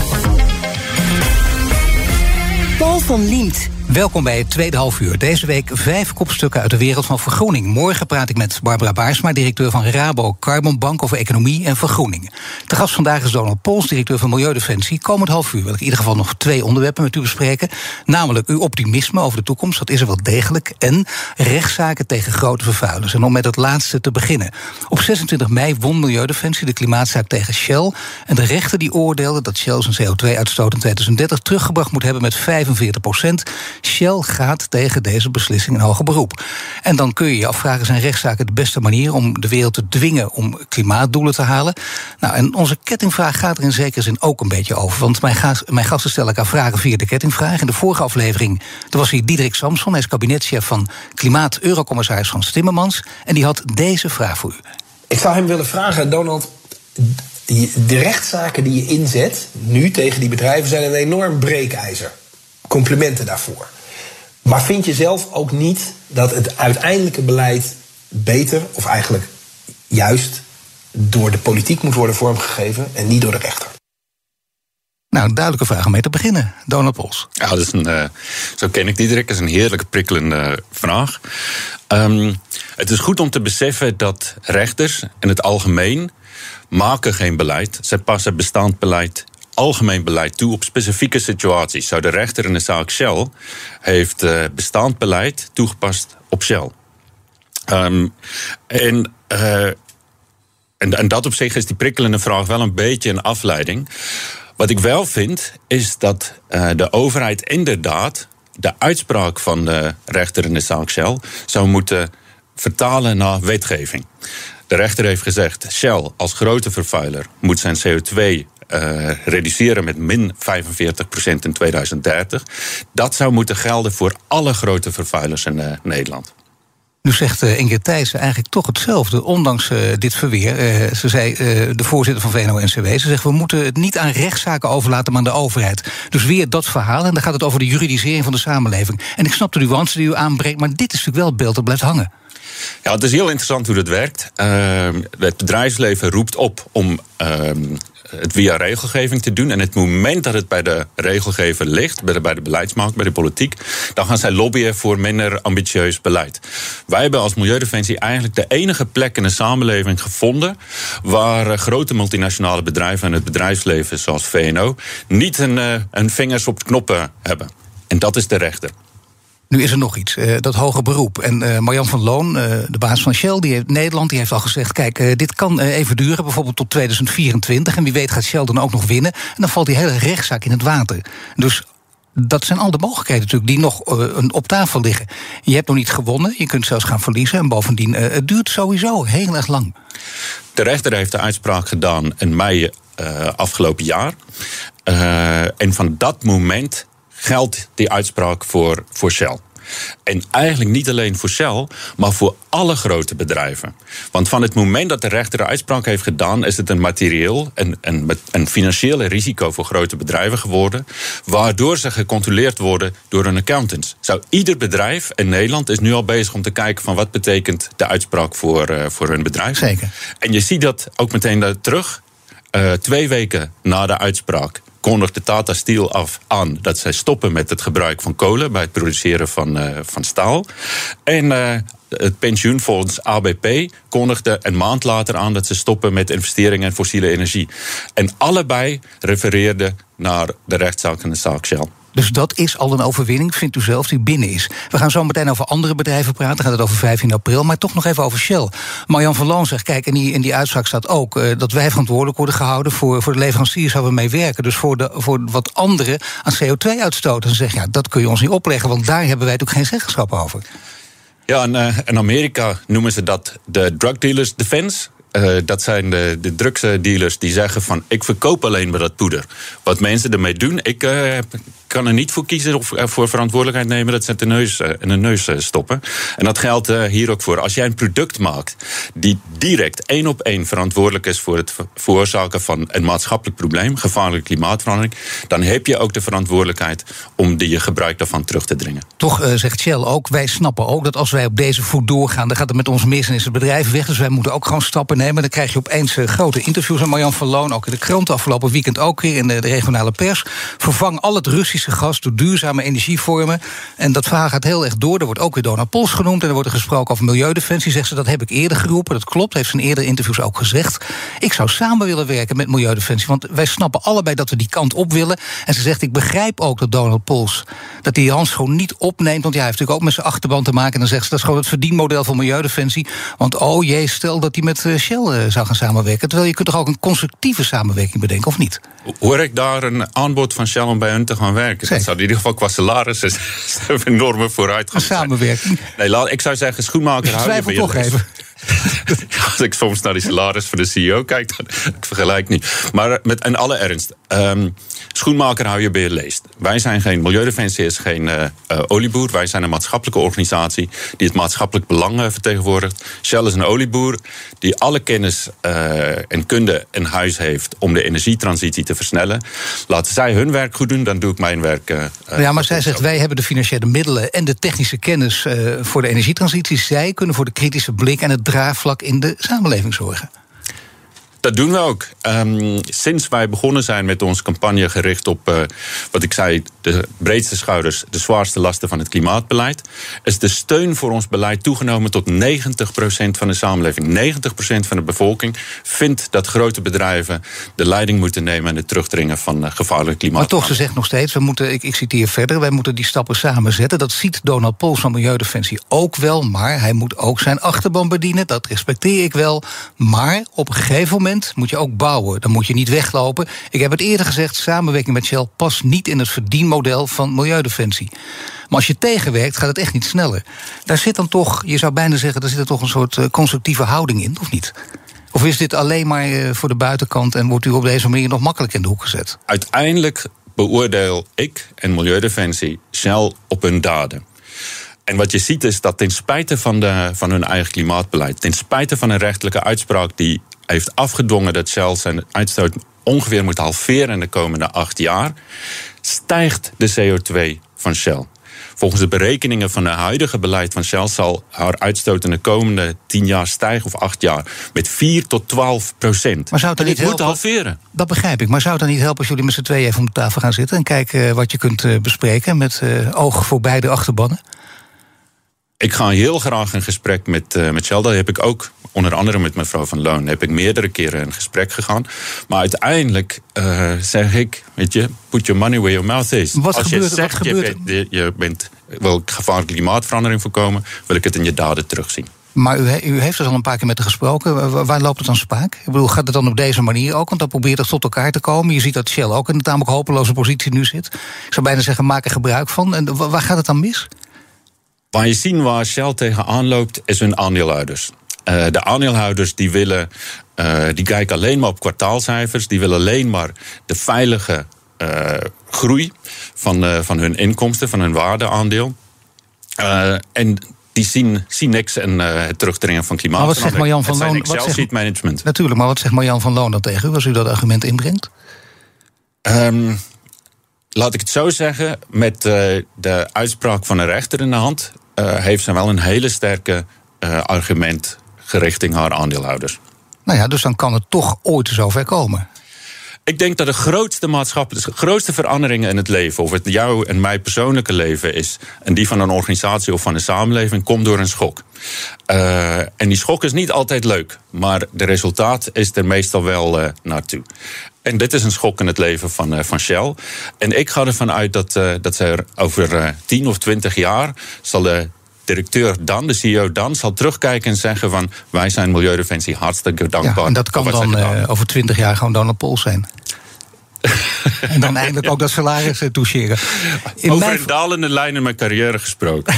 Paul van Liemt. Welkom bij het tweede halfuur. Deze week vijf kopstukken uit de wereld van vergroening. Morgen praat ik met Barbara Baarsma, directeur van Rabo Carbon Bank, over economie en vergroening. De gast vandaag is Donald Pols, directeur van Milieudefensie. Komend halfuur wil ik in ieder geval nog twee onderwerpen met u bespreken. Namelijk uw optimisme over de toekomst, dat is er wel degelijk. En rechtszaken tegen grote vervuilers. En om met het laatste te beginnen. Op zesentwintig mei won Milieudefensie de klimaatzaak tegen Shell. En de rechter die oordeelde dat Shell zijn C O twee uitstoot in tweeduizend dertig teruggebracht moet hebben met vijfenveertig procent. Shell gaat tegen deze beslissing in hoger beroep. En dan kun je je afvragen, zijn rechtszaken de beste manier om de wereld te dwingen om klimaatdoelen te halen? Nou, en onze kettingvraag gaat er in zekere zin ook een beetje over. Want mijn, ga- mijn gasten stellen elkaar vragen via de kettingvraag. In de vorige aflevering toen was hier Diederik Samson, hij is kabinetchef van Klimaat-Eurocommissaris Frans Timmermans. En die had deze vraag voor u. Ik zou hem willen vragen, Donald, de rechtszaken die je inzet nu tegen die bedrijven zijn een enorm breekijzer. Complimenten daarvoor. Maar vind je zelf ook niet dat het uiteindelijke beleid beter, of eigenlijk juist door de politiek moet worden vormgegeven en niet door de rechter? Nou, een duidelijke vraag om mee te beginnen. Donald Pols. Ja, dat is een, uh, zo ken ik Diederik, dat is een heerlijke prikkelende uh, vraag. Um, het is goed om te beseffen dat rechters in het algemeen maken geen beleid. Zij passen bestaand beleid, algemeen beleid toe op specifieke situaties. Zo de rechter in de zaak Shell heeft uh, bestaand beleid toegepast op Shell. Um, en, uh, en, en dat op zich is die prikkelende vraag wel een beetje een afleiding. Wat ik wel vind, is dat uh, de overheid inderdaad de uitspraak van de rechter in de zaak Shell zou moeten vertalen naar wetgeving. De rechter heeft gezegd, Shell als grote vervuiler moet zijn C O twee uh, reduceren met min vijfenveertig procent in tweeduizend dertig. Dat zou moeten gelden voor alle grote vervuilers in uh, Nederland. Nu zegt uh, Ingrid Thijssen eigenlijk toch hetzelfde, ondanks uh, dit verweer. Uh, ze zei, uh, de voorzitter van V N O N C W, ze zegt, we moeten het niet aan rechtszaken overlaten, maar aan de overheid. Dus weer dat verhaal, en dan gaat het over de juridisering van de samenleving. En ik snap de nuance die u aanbrengt, maar dit is natuurlijk wel het beeld dat blijft hangen. Ja, het is heel interessant hoe dat werkt. Uh, het bedrijfsleven roept op om uh, het via regelgeving te doen. En het moment dat het bij de regelgever ligt, bij de, bij de beleidsmaker, bij de politiek, dan gaan zij lobbyen voor minder ambitieus beleid. Wij hebben als Milieudefensie eigenlijk de enige plek in de samenleving gevonden waar uh, grote multinationale bedrijven en het bedrijfsleven zoals V N O niet een, uh, een vingers op de knoppen hebben. En dat is de rechter. Nu is er nog iets, uh, dat hoger beroep. En uh, Marjan van Loon, uh, de baas van Shell, die heeft, Nederland, die heeft al gezegd, kijk, uh, dit kan uh, even duren, bijvoorbeeld tot tweeduizend vierentwintig. En wie weet gaat Shell dan ook nog winnen. En dan valt die hele rechtszaak in het water. Dus dat zijn al de mogelijkheden natuurlijk die nog uh, op tafel liggen. Je hebt nog niet gewonnen, je kunt zelfs gaan verliezen. En bovendien, uh, het duurt sowieso heel erg lang. De rechter heeft de uitspraak gedaan in mei uh, afgelopen jaar. Uh, en van dat moment geldt die uitspraak voor, voor Shell. En eigenlijk niet alleen voor Shell, maar voor alle grote bedrijven. Want van het moment dat de rechter de uitspraak heeft gedaan, is het een materieel en een, een financiële risico voor grote bedrijven geworden, waardoor ze gecontroleerd worden door hun accountants. Zo, ieder bedrijf in Nederland is nu al bezig om te kijken van wat betekent de uitspraak voor, uh, voor hun bedrijf. Zeker. En je ziet dat ook meteen terug. Uh, twee weken na de uitspraak kondigde Tata Steel af aan dat zij stoppen met het gebruik van kolen bij het produceren van, uh, van staal. En uh, het pensioenfonds A B P kondigde een maand later aan dat ze stoppen met investeringen in fossiele energie. En allebei refereerden naar de rechtszaak en de zaak Shell. Dus dat is al een overwinning, vindt u zelf, die binnen is. We gaan zo meteen over andere bedrijven praten. Dan gaat het over vijftien april, maar toch nog even over Shell. Marjan van Loon zegt, kijk, in die, in die uitspraak staat ook Uh, dat wij verantwoordelijk worden gehouden voor, voor de leveranciers waar we mee werken. Dus voor, de, voor wat anderen aan C O twee uitstoten. Dan zeg je, ja, dat kun je ons niet opleggen, want daar hebben wij natuurlijk geen zeggenschap over. Ja, in, uh, in Amerika noemen ze dat de drug dealers defense. Uh, dat zijn de, de drugsdealers die zeggen van, ik verkoop alleen maar dat poeder. Wat mensen ermee doen, ik uh, kan er niet voor kiezen of uh, voor verantwoordelijkheid nemen dat ze het in de neus, uh, in de neus uh, stoppen. En dat geldt uh, hier ook voor. Als jij een product maakt die direct één op één verantwoordelijk is voor het veroorzaken van een maatschappelijk probleem, gevaarlijke klimaatverandering, dan heb je ook de verantwoordelijkheid om die je gebruik daarvan terug te dringen. Toch uh, zegt Shell ook, wij snappen ook dat als wij op deze voet doorgaan, dan gaat het met ons mis en is het bedrijf weg. Dus wij moeten ook gewoon stappen nemen. Dan krijg je opeens uh, grote interviews aan Marjan van Loon, ook in de krant afgelopen weekend ook weer in de, de regionale pers. Vervang al het Russische gas door duurzame energievormen. En dat verhaal gaat heel erg door. Er wordt ook weer Donald Pols genoemd en er wordt er gesproken over milieudefensie. Zegt ze, dat heb ik eerder geroepen. Dat klopt, heeft ze in eerdere interviews ook gezegd. Ik zou samen willen werken met milieudefensie, want wij snappen allebei dat we die kant op willen. En ze zegt, ik begrijp ook dat Donald Pols dat die handschoen niet opneemt, want ja, hij heeft natuurlijk ook met zijn achterban te maken. En dan zegt ze, dat is gewoon het verdienmodel van milieudefensie. Want oh jee, stel dat hij met uh, Shell uh, zou gaan samenwerken. Terwijl je kunt toch ook een constructieve samenwerking bedenken, of niet? Hoor ik daar een aanbod van Shell om bij hun te gaan werken? Dat zou in ieder geval qua salaris een enorme vooruitgang zijn. Samenwerking? Nee, laat, ik zou zeggen, schoenmaker, hou je bij je toch even. Als ik soms naar die salaris van de C E O kijk, dan ik vergelijk niet. Maar met in alle ernst, um, schoenmaker hou je bij je leest. Wij zijn geen, Milieudefensie is geen uh, uh, olieboer. Wij zijn een maatschappelijke organisatie die het maatschappelijk belang uh, vertegenwoordigt. Shell is een olieboer die alle kennis uh, en kunde in huis heeft om de energietransitie te versnellen. Laten zij hun werk goed doen, dan doe ik mijn werk. Uh, ja, maar zij zegt, wij hebben de financiële middelen en de technische kennis uh, voor de energietransitie. Zij kunnen voor de kritische blik en het draagvlak in de samenleving zorgen. Dat doen we ook. Um, sinds wij begonnen zijn met onze campagne gericht op, uh, wat ik zei, de breedste schouders, de zwaarste lasten van het klimaatbeleid, is de steun voor ons beleid toegenomen tot negentig procent van de samenleving. negentig procent van de bevolking vindt dat grote bedrijven de leiding moeten nemen en het terugdringen van uh, gevaarlijke klimaat. Maar toch, ze zegt nog steeds, we moeten, ik, ik citeer verder, wij moeten die stappen samen zetten. Dat ziet Donald Pols van Milieudefensie ook wel, maar hij moet ook zijn achterban bedienen. Dat respecteer ik wel. Maar op een gegeven moment moet je ook bouwen. Dan moet je niet weglopen. Ik heb het eerder gezegd, samenwerking met Shell past niet in het verdienmodel van Milieudefensie. Maar als je tegenwerkt, gaat het echt niet sneller. Daar zit dan toch, je zou bijna zeggen, daar zit er toch een soort uh, constructieve houding in, of niet? Of is dit alleen maar uh, voor de buitenkant en wordt u op deze manier nog makkelijk in de hoek gezet? Uiteindelijk beoordeel ik en Milieudefensie Shell op hun daden. En wat je ziet is dat ten spijte van, de, van hun eigen klimaatbeleid, ten spijte van een rechtelijke uitspraak die heeft afgedwongen dat Shell zijn uitstoot ongeveer moet halveren in de komende acht jaar, stijgt de C O twee van Shell. Volgens de berekeningen van het huidige beleid van Shell zal haar uitstoot in de komende tien jaar stijgen, of acht jaar, met vier tot twaalf procent. Maar zou het dan niet helpen? Moet halveren. Dat begrijp ik. Maar zou het dan niet helpen als jullie met z'n tweeën even om de tafel gaan zitten en kijken wat je kunt uh, bespreken met uh, oog voor beide achterbannen? Ik ga heel graag een gesprek met, uh, met Shell. Daar heb ik ook, onder andere met mevrouw Van Loon, heb ik meerdere keren een gesprek gegaan. Maar uiteindelijk uh, zeg ik, weet je, put your money where your mouth is. Wat Als gebeurt, je zegt, wat je gebeurt... bent, je bent, wil gevaarlijke klimaatverandering voorkomen, wil ik het in je daden terugzien. Maar u, he, u heeft dus al een paar keer met haar gesproken. Waar, waar loopt het dan spaak? Ik bedoel, gaat het dan op deze manier ook? Want dan probeert het tot elkaar te komen. Je ziet dat Shell ook in een tamelijk hopeloze positie nu zit. Ik zou bijna zeggen, maak er gebruik van. En waar gaat het dan mis? Waar je ziet waar Shell tegenaan loopt, is hun aandeelhouders. Uh, de aandeelhouders die willen, uh, die kijken alleen maar op kwartaalcijfers. Die willen alleen maar de veilige uh, groei van, uh, van hun inkomsten, van hun waardeaandeel. Uh, en die zien, zien niks in uh, het terugdringen van klimaatverandering. Maar wat zegt Marjan van Loon? Shell ziet management. Natuurlijk, maar wat zegt Marjan van Loon dan tegen u als u dat argument inbrengt? Um, laat ik het zo zeggen, met uh, de uitspraak van de rechter in de hand, Uh, heeft ze wel een hele sterke uh, argument richting haar aandeelhouders. Nou ja, dus dan kan het toch ooit zover komen. Ik denk dat de grootste maatschappelijke, de grootste veranderingen in het leven, of het jouw en mijn persoonlijke leven is, en die van een organisatie of van een samenleving, komt door een schok. Uh, en die schok is niet altijd leuk, maar de resultaat is er meestal wel uh, naartoe. En dit is een schok in het leven van, uh, van Shell. En ik ga ervan uit dat, uh, dat ze er over uh, tien of twintig jaar zal de directeur dan, de C E O dan, zal terugkijken en zeggen van wij zijn Milieudefensie hartstikke dankbaar. Ja, en dat kan dan uh, over twintig jaar gewoon Donald Pols zijn. En dan eindelijk ook dat salaris uh, toucheren. In over mei... een dalende lijn in mijn carrière gesproken.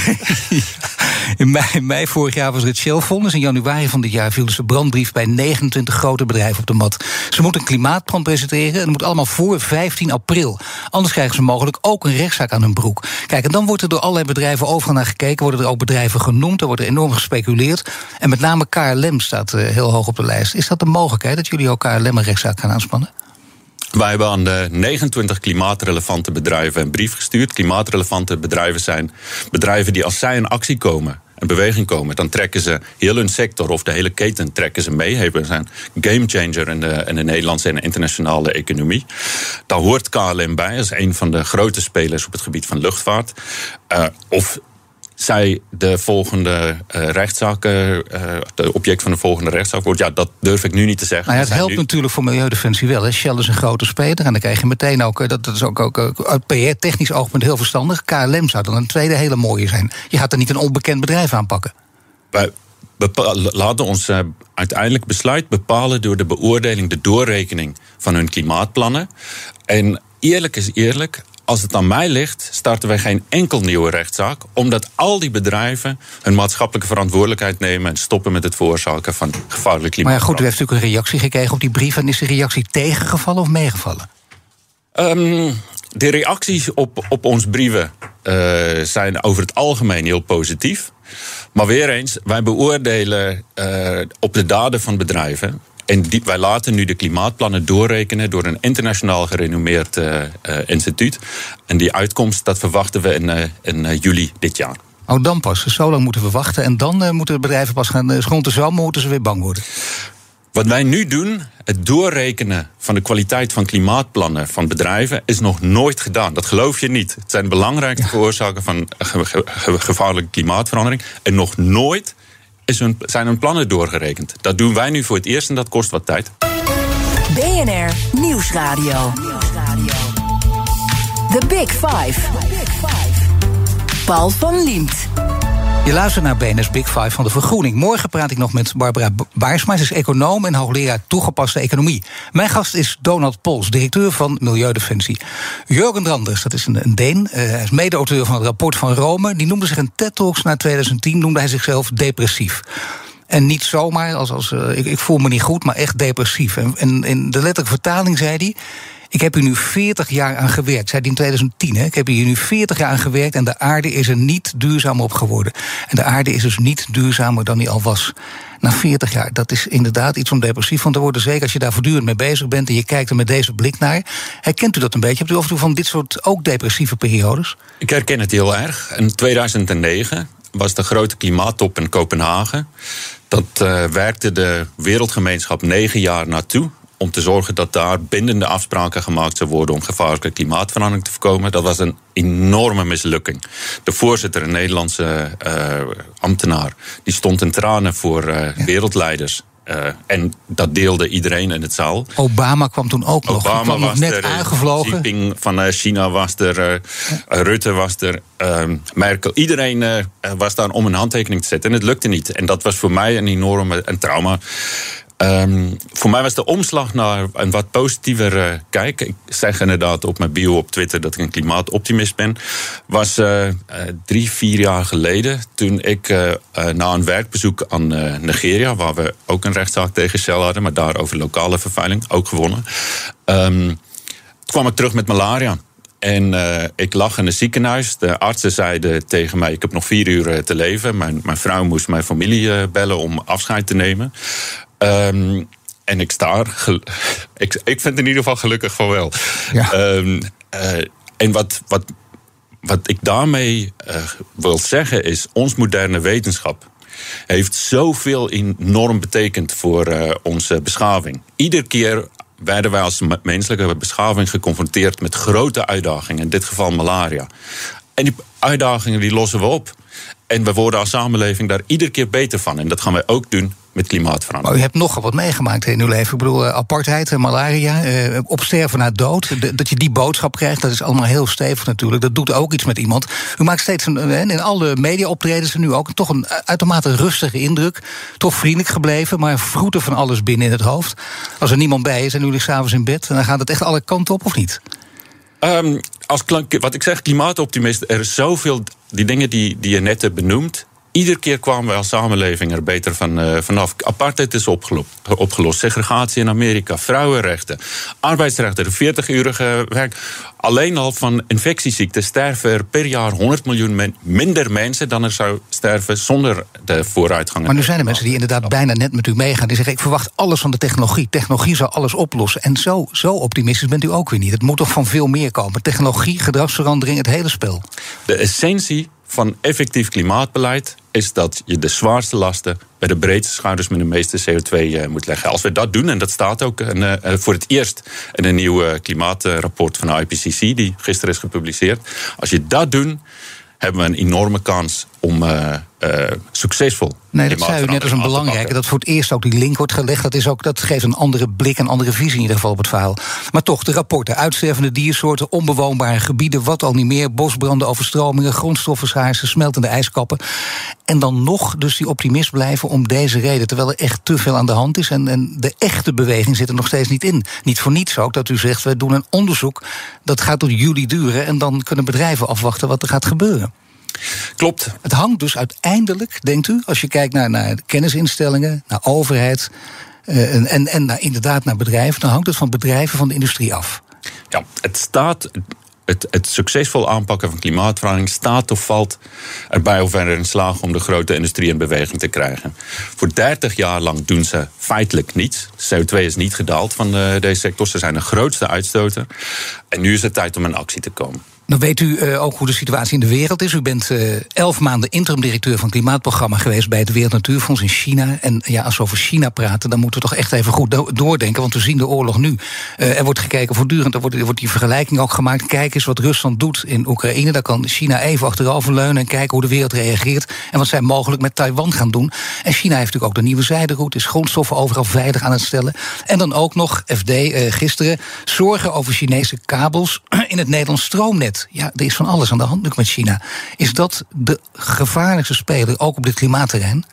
In mei, in mei vorig jaar was er het Shell-fonds. In januari van dit jaar viel dus de brandbrief bij negenentwintig grote bedrijven op de mat. Ze moeten een klimaatplan presenteren en dat moet allemaal voor vijftien april. Anders krijgen ze mogelijk ook een rechtszaak aan hun broek. Kijk, en dan wordt er door allerlei bedrijven overal naar gekeken. Worden er ook bedrijven genoemd, er wordt er enorm gespeculeerd. En met name K L M staat uh, heel hoog op de lijst. Is dat de mogelijkheid dat jullie ook K L M een rechtszaak gaan aanspannen? Wij hebben aan de negenentwintig klimaatrelevante bedrijven een brief gestuurd. Klimaatrelevante bedrijven zijn bedrijven die als zij in actie komen, in beweging komen, dan trekken ze heel hun sector of de hele keten trekken ze mee. Ze zijn gamechanger in de, in de Nederlandse en internationale economie. Daar hoort K L M bij, als een van de grote spelers op het gebied van luchtvaart. Uh, of zij de volgende uh, rechtszaak, uh, de object van de volgende rechtszaak wordt, ja, dat durf ik nu niet te zeggen. Nou ja, het helpt nu... natuurlijk voor Milieudefensie wel. Hè. Shell is een grote speler en dan krijg je meteen ook, dat, dat is ook, ook uit P R-technisch oogpunt heel verstandig. K L M zou dan een tweede hele mooie zijn. Je gaat er niet een onbekend bedrijf aanpakken. Wij bepa- laten ons uh, uiteindelijk besluit bepalen door de beoordeling, de doorrekening van hun klimaatplannen. En eerlijk is eerlijk, als het aan mij ligt, starten wij geen enkel nieuwe rechtszaak, omdat al die bedrijven hun maatschappelijke verantwoordelijkheid nemen en stoppen met het veroorzaken van gevaarlijk klimaat. Maar ja, goed, u heeft natuurlijk een reactie gekregen op die brief. En is de reactie tegengevallen of meegevallen? Um, de reacties op, op ons brieven uh, zijn over het algemeen heel positief. Maar weer eens, wij beoordelen uh, op de daden van bedrijven. En die, wij laten nu de klimaatplannen doorrekenen door een internationaal gerenommeerd uh, uh, instituut. En die uitkomst, dat verwachten we in, uh, in uh, juli dit jaar. Oh, dan pas. Zo lang moeten we wachten. En dan uh, moeten de bedrijven pas gaan uh, rond de zomer moeten ze weer bang worden. Wat wij nu doen, het doorrekenen van de kwaliteit van klimaatplannen van bedrijven, is nog nooit gedaan. Dat geloof je niet. Het zijn de belangrijkste veroorzaken van ge- ge- ge- gevaarlijke klimaatverandering. En nog nooit is hun, zijn hun plannen doorgerekend. Dat doen wij nu voor het eerst en dat kost wat tijd. B N R Nieuwsradio. The Big Five. Paul van Liemt. Je luistert naar B N R's Big Five van de vergroening. Morgen praat ik nog met Barbara Baarsma. Ze is econoom en hoogleraar toegepaste economie. Mijn gast is Donald Pols, directeur van Milieudefensie. Jurgen Randers, dat is een, een Deen. Uh, hij is mede-auteur van het rapport van Rome. Die noemde zich in TED Talks na tweeduizend tien noemde hij zichzelf depressief. En niet zomaar, als, als uh, ik, ik voel me niet goed, maar echt depressief. En, en in de letterlijke vertaling zei hij: ik heb hier nu veertig jaar aan gewerkt. Zei hij in tweeduizend tien, hè? Ik heb hier nu veertig jaar aan gewerkt en de aarde is er niet duurzamer op geworden. En de aarde is dus niet duurzamer dan die al was. Na veertig jaar, dat is inderdaad iets om depressief van te worden. Zeker als je daar voortdurend mee bezig bent en je kijkt er met deze blik naar. Herkent u dat een beetje? Hebt u af en toe van dit soort ook depressieve periodes? Ik herken het heel erg. In tweeduizend negen was de grote klimaattop in Kopenhagen. Dat uh, werkte de wereldgemeenschap negen jaar naartoe om te zorgen dat daar bindende afspraken gemaakt zouden worden om gevaarlijke klimaatverandering te voorkomen. Dat was een enorme mislukking. De voorzitter, een Nederlandse uh, ambtenaar, die stond in tranen voor uh, ja. wereldleiders. Uh, en dat deelde iedereen in het zaal. Obama kwam toen ook nog. Obama kwam was nog net er, aangevlogen. Xi Jinping van uh, China was er, uh, ja. Rutte was er, uh, Merkel. Iedereen uh, was daar om een handtekening te zetten en het lukte niet. En dat was voor mij een enorme een trauma. Um, voor mij was de omslag naar een wat positiever uh, kijk. Ik zeg inderdaad op mijn bio op Twitter dat ik een klimaatoptimist ben. Was uh, uh, drie, vier jaar geleden toen ik uh, uh, na een werkbezoek aan uh, Nigeria, waar we ook een rechtszaak tegen Shell hadden, maar daar over lokale vervuiling, ook gewonnen. Um, toen kwam ik terug met malaria. En uh, ik lag in het ziekenhuis. De artsen zeiden tegen mij: ik heb nog vier uur te leven. Mijn, mijn vrouw moest mijn familie uh, bellen om afscheid te nemen. Um, en ik sta. Gel- ik, ik vind in ieder geval gelukkig van wel. Ja. Um, uh, en wat, wat, wat ik daarmee uh, wil zeggen is: ons moderne wetenschap heeft zoveel enorm betekend voor uh, onze beschaving. Iedere keer werden wij als menselijke beschaving geconfronteerd met grote uitdagingen. In dit geval malaria. En die uitdagingen die lossen we op. En we worden als samenleving daar iedere keer beter van. En dat gaan wij ook doen met klimaatverandering. Maar u hebt nogal wat meegemaakt in uw leven. Ik bedoel, apartheid, malaria, eh, opsterven na dood. De, dat je die boodschap krijgt, dat is allemaal heel stevig natuurlijk. Dat doet ook iets met iemand. U maakt steeds, een, in alle media-optredens nu ook, toch een uitermate rustige indruk. Toch vriendelijk gebleven, maar vroeten van alles binnen in het hoofd. Als er niemand bij is en u ligt 's avonds in bed, dan gaat het echt alle kanten op, of niet? Um, als, wat ik zeg, klimaatoptimist, er is zoveel, die dingen die, die je net hebt benoemd. Iedere keer kwamen we als samenleving er beter van, uh, vanaf. Apartheid is opgelost, opgelost. Segregatie in Amerika, vrouwenrechten, arbeidsrechten, de veertig-urige werk. Alleen al van infectieziekten sterven er per jaar honderd miljoen men, minder mensen dan er zou sterven zonder de vooruitgang. Maar nu zijn er mensen die inderdaad bijna net met u meegaan. Die zeggen, ik verwacht alles van de technologie. Technologie zal alles oplossen. En zo, zo optimistisch bent u ook weer niet. Het moet toch van veel meer komen. Technologie, gedragsverandering, het hele spel. De essentie van effectief klimaatbeleid is dat je de zwaarste lasten bij de breedste schouders met de meeste C O twee uh, moet leggen. Als we dat doen, en dat staat ook een, uh, voor het eerst in een nieuw uh, klimaatrapport van de I P C C, die gisteren is gepubliceerd. Als je dat doet, hebben we een enorme kans om uh, uh, succesvol. Nee, dat zei u net als een belangrijke. Dat voor het eerst ook die link wordt gelegd. Dat, is ook, dat geeft een andere blik, een andere visie in ieder geval op het verhaal. Maar toch, de rapporten, uitstervende diersoorten, onbewoonbare gebieden, wat al niet meer, bosbranden, overstromingen, grondstoffenschaarste, smeltende ijskappen. En dan nog dus die optimist blijven om deze reden, terwijl er echt te veel aan de hand is. En, en de echte beweging zit er nog steeds niet in. Niet voor niets ook dat u zegt, we doen een onderzoek, dat gaat tot juli duren, en dan kunnen bedrijven afwachten wat er gaat gebeuren. Klopt. Het hangt dus uiteindelijk, denkt u, als je kijkt naar, naar kennisinstellingen, naar overheid uh, en, en, en naar, inderdaad naar bedrijven, dan hangt het van bedrijven van de industrie af. Ja, het staat. Het, het succesvol aanpakken van klimaatverandering staat of valt erbij of we erin slagen om de grote industrie in beweging te krijgen. Voor dertig jaar lang doen ze feitelijk niets. C O twee is niet gedaald van de, deze sector. Ze zijn de grootste uitstoter. En nu is het tijd om in actie te komen. Dan weet u uh, ook hoe de situatie in de wereld is. U bent uh, elf maanden interim-directeur van het klimaatprogramma geweest bij het Wereld Natuurfonds in China. En ja, als we over China praten, dan moeten we toch echt even goed do- doordenken. Want we zien de oorlog nu. Uh, er wordt gekeken voortdurend, er wordt, er wordt die vergelijking ook gemaakt. Kijk eens wat Rusland doet in Oekraïne. Daar kan China even achterover leunen en kijken hoe de wereld reageert. En wat zij mogelijk met Taiwan gaan doen. En China heeft natuurlijk ook de nieuwe zijderoute, is grondstoffen overal veilig aan het stellen. En dan ook nog, F D uh, gisteren, zorgen over Chinese kabels in het Nederlands stroomnet. Ja, er is van alles aan de hand nu met China. Is dat de gevaarlijkste speler, ook op dit klimaatterrein?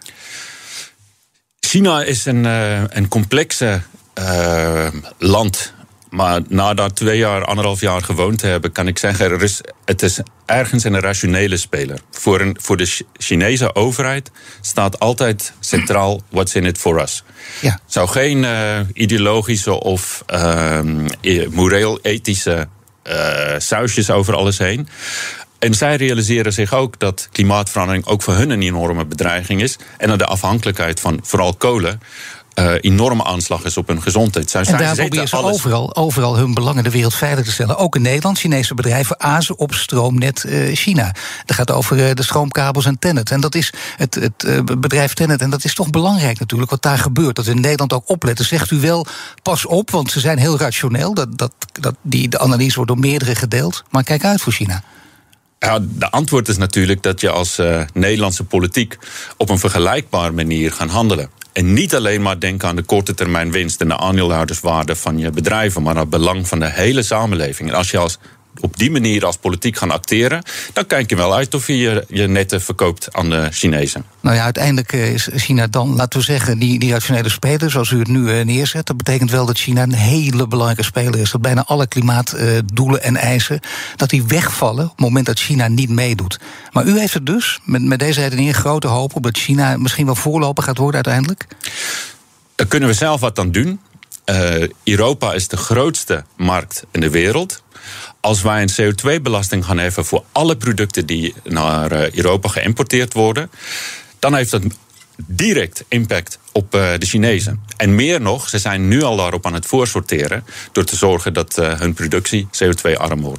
China is een, uh, een complexe uh, land. Maar na daar twee jaar, anderhalf jaar gewoond te hebben, kan ik zeggen, er is, het is ergens een rationele speler. Voor, een, voor de Chinese overheid staat altijd centraal what's in it for us. Ja. Zou geen uh, ideologische of uh, moreel-ethische Uh, sausjes over alles heen. En zij realiseren zich ook dat klimaatverandering ook voor hun een enorme bedreiging is. En dat de afhankelijkheid van vooral kolen uh, enorme aanslag is op hun gezondheid. Zij, en daar proberen ze alles... overal, overal hun belangen de wereld veilig te stellen. Ook in Nederland, Chinese bedrijven azen op stroomnet uh, China. Dat gaat over uh, de stroomkabels en Tennet. En dat is het, het uh, bedrijf Tennet. En dat is toch belangrijk natuurlijk, wat daar gebeurt. Dat we in Nederland ook opletten. Zegt u wel, pas op, want ze zijn heel rationeel. Dat, dat, dat die, de analyse wordt door meerdere gedeeld. Maar kijk uit voor China. Ja, de antwoord is natuurlijk dat je als uh, Nederlandse politiek op een vergelijkbare manier gaat handelen. En niet alleen maar denken aan de korte termijn winst en de aandeelhouderswaarde van je bedrijven, maar aan het belang van de hele samenleving. En als je als, op die manier als politiek gaat acteren, dan kijk je wel uit of je je, je netten verkoopt aan de Chinezen. Nou ja, uiteindelijk is China dan, laten we zeggen, die, die rationele speler, zoals u het nu uh, neerzet. Dat betekent wel dat China een hele belangrijke speler is. Dat bijna alle klimaatdoelen uh, en eisen, dat die wegvallen op het moment dat China niet meedoet. Maar u heeft het dus, met, met deze redenering, grote hoop op dat China misschien wel voorloper gaat worden uiteindelijk? Daar kunnen we zelf wat aan doen. Uh, Europa is de grootste markt in de wereld. Als wij een C O twee belasting gaan heffen voor alle producten die naar Europa geïmporteerd worden, dan heeft dat direct impact op uh, de Chinezen. En meer nog, ze zijn nu al daarop aan het voorsorteren door te zorgen dat uh, hun productie C O twee arm wordt.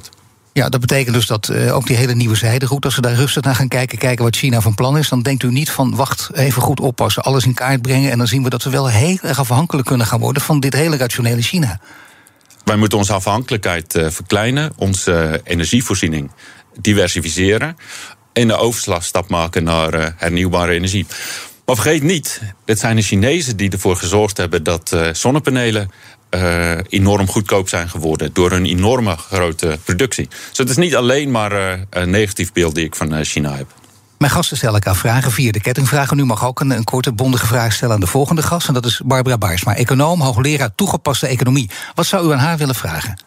Ja, dat betekent dus dat uh, ook die hele nieuwe zijderoute, als we daar rustig naar gaan kijken, kijken wat China van plan is, dan denkt u niet van, wacht, even goed oppassen, alles in kaart brengen en dan zien we dat we wel heel erg afhankelijk kunnen gaan worden van dit hele rationele China. Wij moeten onze afhankelijkheid uh, verkleinen, onze uh, energievoorziening diversificeren en de overslagstap maken naar uh, hernieuwbare energie. Maar vergeet niet, dit zijn de Chinezen die ervoor gezorgd hebben dat uh, zonnepanelen Uh, enorm goedkoop zijn geworden door een enorme grote productie. Dus het is niet alleen maar uh, een negatief beeld die ik van uh, China heb. Mijn gasten stellen elkaar vragen via de kettingvragen. Nu mag ook een, een korte, bondige vraag stellen aan de volgende gast. En dat is Barbara Baarsma, econoom, hoogleraar toegepaste economie. Wat zou u aan haar willen vragen?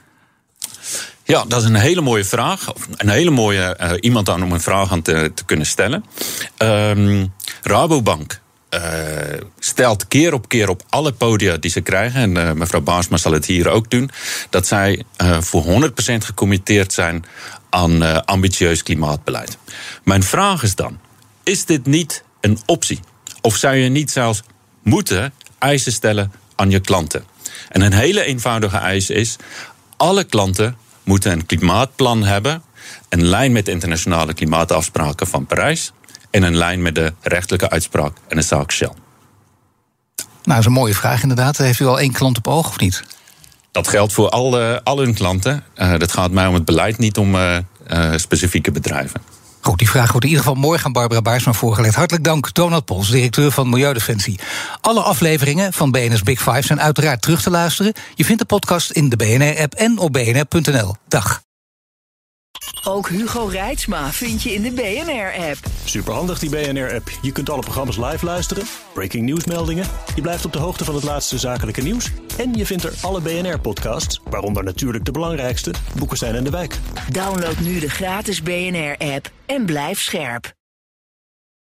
Ja, dat is een hele mooie vraag. Een hele mooie uh, iemand aan om een vraag aan te, te kunnen stellen. Um, Rabobank Uh, stelt keer op keer op alle podia die ze krijgen, en uh, mevrouw Baarsma zal het hier ook doen, dat zij uh, voor honderd procent gecommitteerd zijn aan uh, ambitieus klimaatbeleid. Mijn vraag is dan, is dit niet een optie? Of zou je niet zelfs moeten eisen stellen aan je klanten? En een hele eenvoudige eis is, alle klanten moeten een klimaatplan hebben, in lijn met de internationale klimaatafspraken van Parijs, en in lijn met de rechtelijke uitspraak en de zaak Shell. Nou, dat is een mooie vraag inderdaad. Heeft u al één klant op oog of niet? Dat geldt voor al, uh, al hun klanten. Uh, dat gaat mij om het beleid, niet om uh, uh, specifieke bedrijven. Goed, die vraag wordt in ieder geval morgen aan Barbara Baarsma voorgelegd. Hartelijk dank, Donald Pols, directeur van Milieudefensie. Alle afleveringen van B N R's Big Five zijn uiteraard terug te luisteren. Je vindt de podcast in de B N R-app en op b n r punt n l. Dag. Ook Hugo Reitsma vind je in de B N R-app. Superhandig die B N R-app. Je kunt alle programma's live luisteren, breaking nieuwsmeldingen, je blijft op de hoogte van het laatste zakelijke nieuws en je vindt er alle B N R-podcasts, waaronder natuurlijk de belangrijkste, Boekenstein en de Wijk. Download nu de gratis B N R-app en blijf scherp.